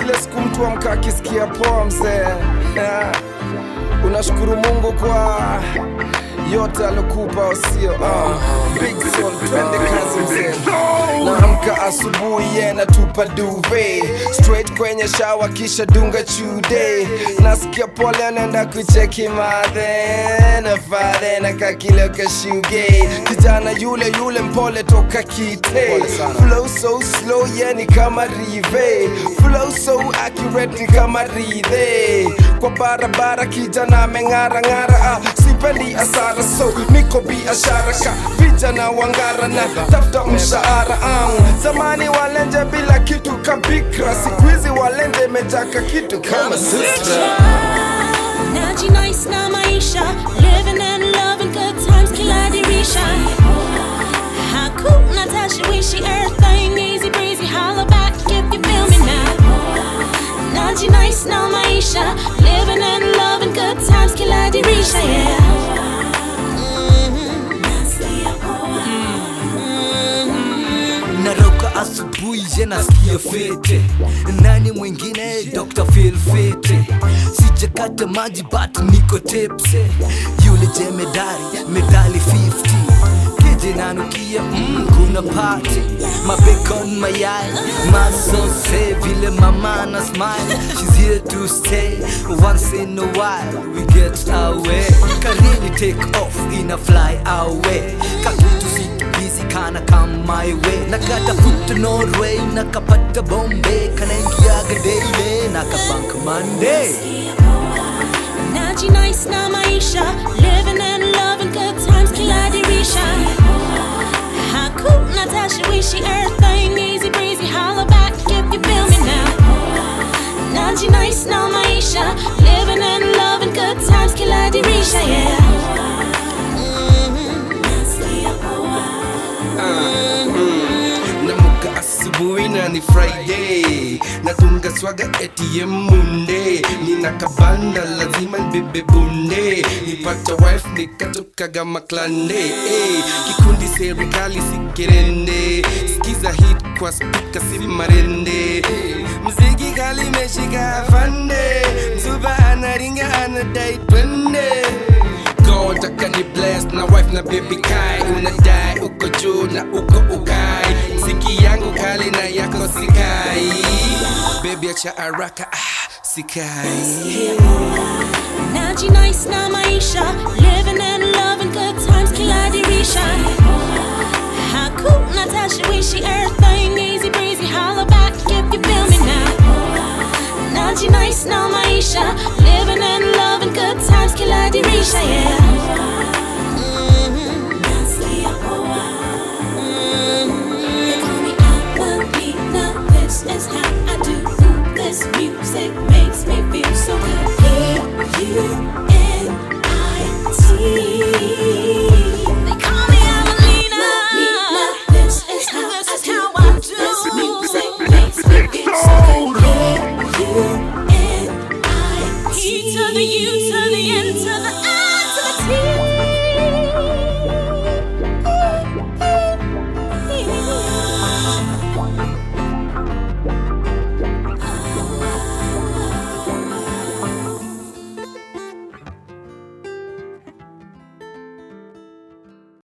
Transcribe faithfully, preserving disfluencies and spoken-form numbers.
zile siku mtu amka akisikia poa mzee. Unashukuru Mungu kwa yote alokupa usio. uh, Big soul, twende kazi mzee. Naamka asubuhi yena tupa duve straight kwenye shower kisha dunga chude. Nasikia pole nenda kucheki madhe na fadhe na kakilo kashuge. Kijana yule yule mpole toka kite. Flow so slow yeni kama rive. Flow so accurate ni kama ridhe. Kwa barabara kijana mengara ngara. ah, Sipendi asara so niko biashara ka vijana wangara na tafuta mshahara. um, Zamani walenje bila kitu kabikra, siku hizi walenje mejaka kitu kama sister. Najinais na maisha, living and loving, good times kila dirisha. Hakuna tashwishi, everything easy breezy, holla back if you feel me now. Najinais na maisha, living and loving, good times kila dirisha, yeah. Naroka asubuhi jena sikia fete. Nani mwingine Doctor Phil fete. Sijakata maji but niko tepse. Yule je medali, medali fifty. Kije nanukia mm, kuna party. My bacon, my eye, my sauce. Vile mama na smile. She's here to stay. Once in a while we get our way. Can really take off in a fly away. Kakitu siki busy kana come my way. Nakata foot to Norway, nakapata Bombay. Kana ingiaga daily, nakabanka Monday. Najinais na maisha, living and loving, good times kila dirisha. Hakuna tashwishi, everything easy breezy, holla back if you feel me now. Najinais na maisha, living and loving, good times kila dirisha, yeah. Namuka asubuhi na ni Friday. Natunga swaga A T M Monday. Nina kabanda lazima nibebe bunde. Nipata wife nikatoka gama klande. hey, Kikundi serikali sikirende. Sikiza hit kwa speaker si marende. hey, Mziki kali meshika afande. Msuba anaringa anadai twende. God akani bless na wife na baby kai. Unadai uko juu na uko ukai. Mziki yangu kali na yako sikai. Baby acha haraka ah, sikai. Najinais na maisha, living and loving, good times kila dirisha. Hakuna tashwishi, everything easy breezy, holla back if you feel me now. Najinais na maisha, living and loving, good times kila dirisha, yeah. This is how I do. This music makes me feel so good. E U N I T